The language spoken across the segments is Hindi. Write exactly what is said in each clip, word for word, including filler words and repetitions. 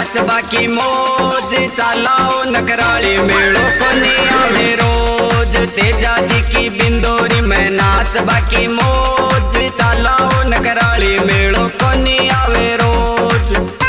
नाच बाकी मौज चालाओ नकराली मेड़ो कोनी आवे रोज। तेजा जी की बिंदोरी में नाच बाकी मौज चालाओ नकराली मेड़ो कोनी आवे रोज।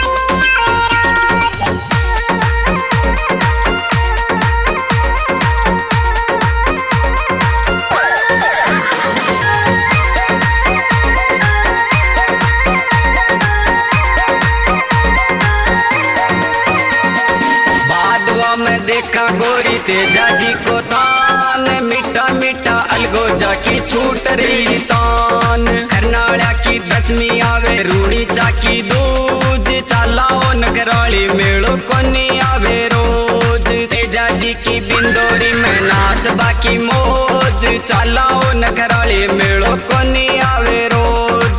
देखा गोरी तेजा जी को तान मीठा मीठा अलगोजा की छूट रही तान। खरनाड़ा की दसवीं आवे रूड़ी चाकी दूज चालाओ नगराली मेड़ो कोनी आवे रोज। तेजा जी की बिंदोरी में नाच बाकी मौज चालाओ नगराली मेड़ो कोनी आवे रोज।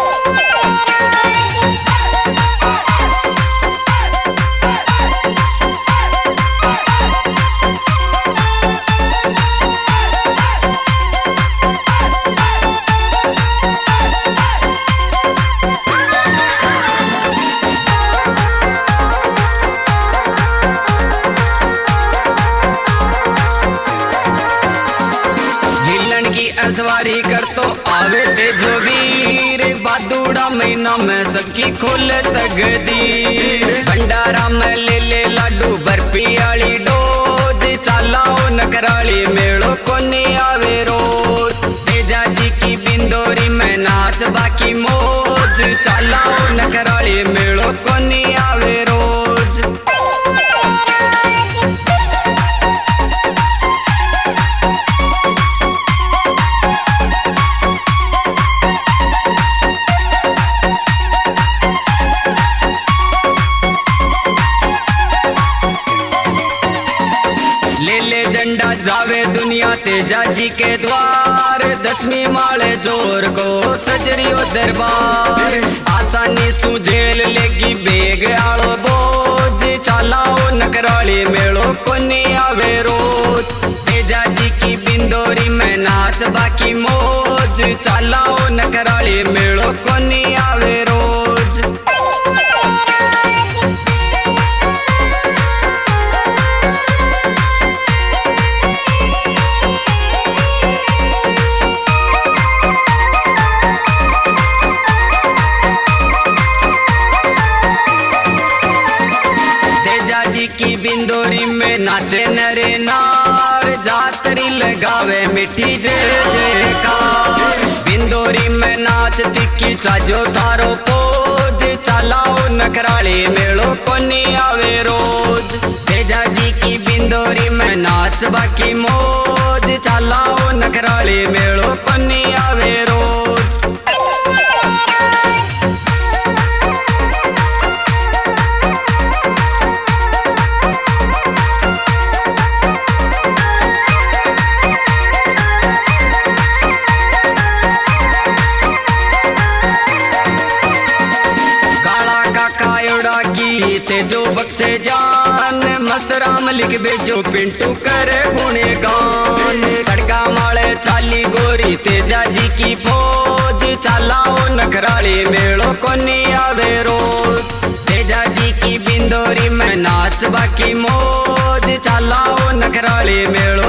सवारी कर तो आवे ते जो वीर बादूड़ा महीना में सबकी खोल तकदीर। भंडारा में ले ले लाडू बर्फी आली डोज चालाओ नकराली मेड़ो कोनी आवे रोज। तेजा जी की बिंदोरी में नाच बाकी मौज चालाओ नकराली मेड़ो कोनी आवे रोज। झंडा जावे दुनिया तेजा जी के द्वार। दसवीं माले जोर को सजरियो दरबार। आसानी सु झेल लेगी बेग आलो बोझ चालाओ नकराली मेड़ो कोनी आवे रोज। तेजा जी की बिंदोरी में नाच बाकी मौज चालाओ नकराली मेड़ो कोनी आवे रोज। की बिंदोरी में नाचे नरे नार जातरी लगावे मिठी जय जयकार। बिंदोरी में नाच तिक्की चाजो तारो पोज चालाओ नकराली मेड़ो कोनी आवे रोज। तेजा जी की बिंदोरी में नाच बाकी मौज चालाओ नकराली मेड़ो कोनी आवे रोज। तेजो बक्से जान मस्त राम लिख बेजो पिंटू करे गुणे गान। सड़का माले चाली गोरी तेजा जी की फौज चालाओ नकराली मेड़ो कोनी आवे रोज। तेजा जी की बिंदोरी में नाच बाकी मौज चालाओ नकराली मेड़ो